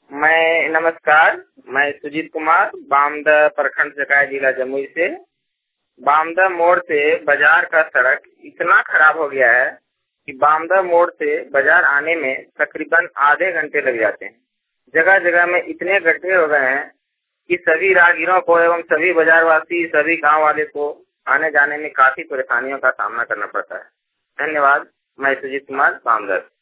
नमस्कार। मैं सुजीत कुमार बामदा प्रखंड चकाई जिला जमुई से। बामदा मोड़ से बाजार का सड़क इतना खराब हो गया है कि बामदा मोड़ से बाजार आने में तकरीबन आधे घंटे लग जाते हैं। जगह जगह में इतने गड्ढे हो गए हैं कि सभी राहगीरों को एवं सभी बाजारवासी, सभी गांव वाले को आने जाने में काफी परेशानियों का सामना करना पड़ता है। धन्यवाद। मैं सुजीत कुमार बामदा।